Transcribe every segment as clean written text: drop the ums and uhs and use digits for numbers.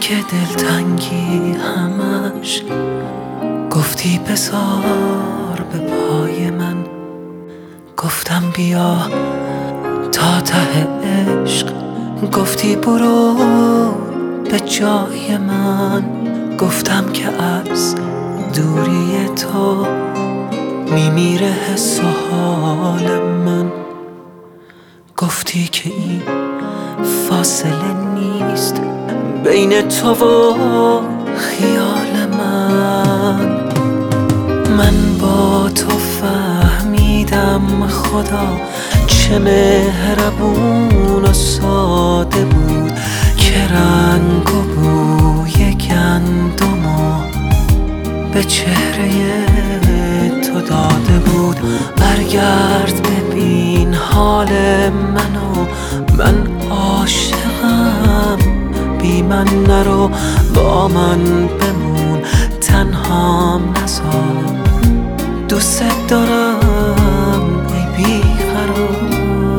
که دلتنگی همش گفتی بذار به پای من، گفتم بیا تا ته عشق، گفتی برو به جای من، گفتم که از دوری تو میمیره حس و حال من، گفتی که این فاصله نیست بین تو و خیال من با تو فهمیدم خدا چه مهربون و ساده بود، که رنگ و بوی گندمو به چهره تو داده بود. برگرد ببین حال منو، من عاشقم، بی من نرو، با من بمون، تنهام نذار، دوست دارم ای بیقرار.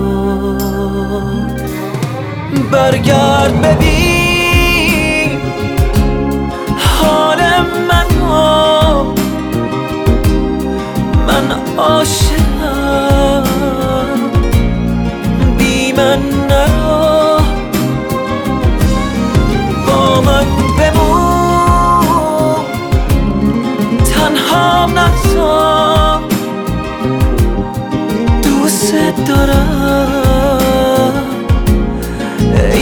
برگرد ببین حال منو، من عاشقم، بی من نرو، با من بمون، تنهام نذار، دوست دارم ای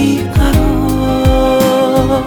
بیقرار.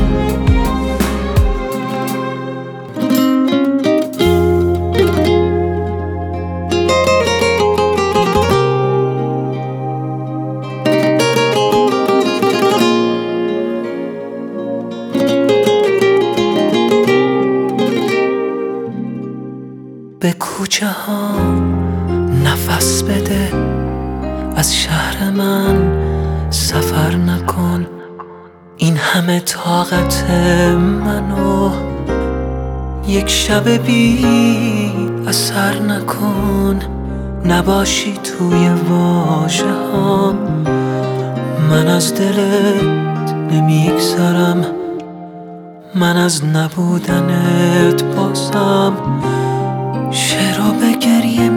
به کوچه ها نفس بده، از شهر من سفر نکن، این همه طاقت منو یک شب بی اثر نکن، نباشی توی واژه هام، من از دلت نمیگذرم، من از نبودنت بازم شعرو به گریه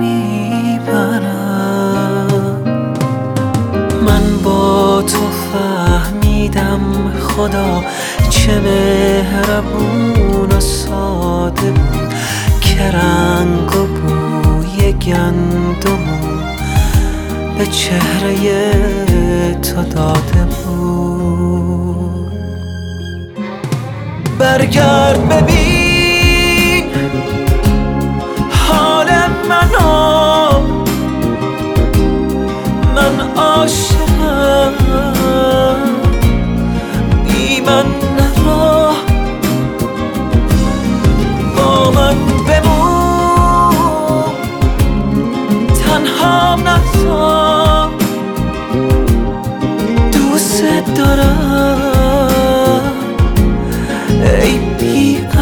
میبرم. من با تو فهمیدم خدا چه مهربون و ساده بود، که رنگ و بوی گندمو به چهره تو داده بود. برگرد ببین حال منو، من عاشقم، بی من نرو، با من بمون، تنهام نذار، دوست دارم ای بیقرار.